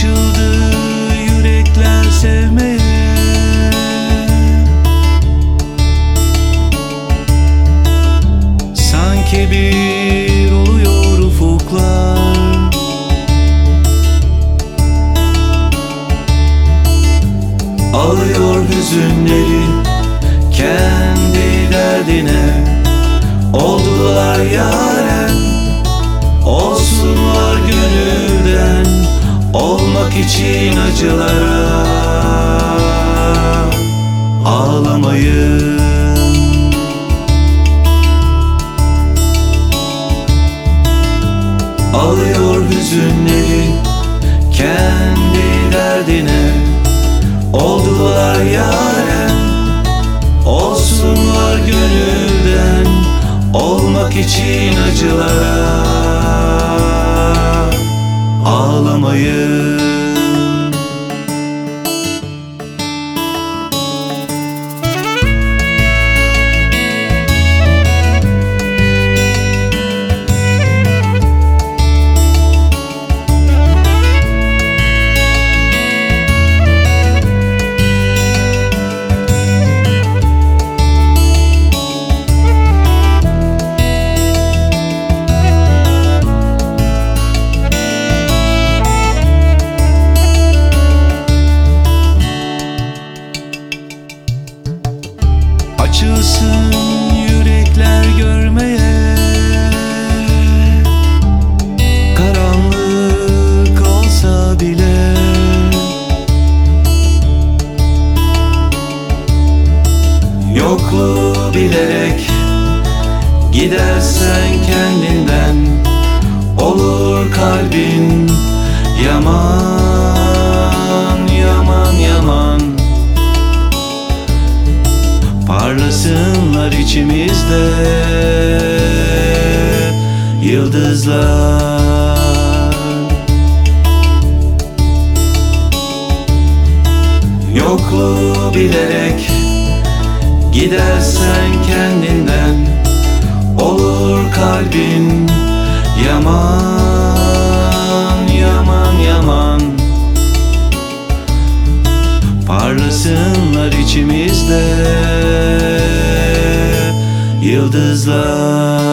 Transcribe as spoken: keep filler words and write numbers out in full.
Açıldı yürekler sevmeye. Sanki bir oluyor ufuklar. Alıyor hüzünleri kendi derdine. Oldular yaren, olsunlar gönülden. Olmak için acılara ağlamayın. Alıyor hüzünleri kendi derdine. Oldular yaren, olsunlar gönülden. Olmak için acılara ağlamayın. Açılsın yürekler görmeye. Karanlık olsa bile. Yokluğu bilerek gidersen kendinden. Olur kalbin yaman, yaman, yaman. Parlasınlar içimizde yıldızlar. Yokluğu bilerek gidersen kendinden. Olur kalbin yaman, yaman, yaman. Parlasınlar içimizde yıldızlar.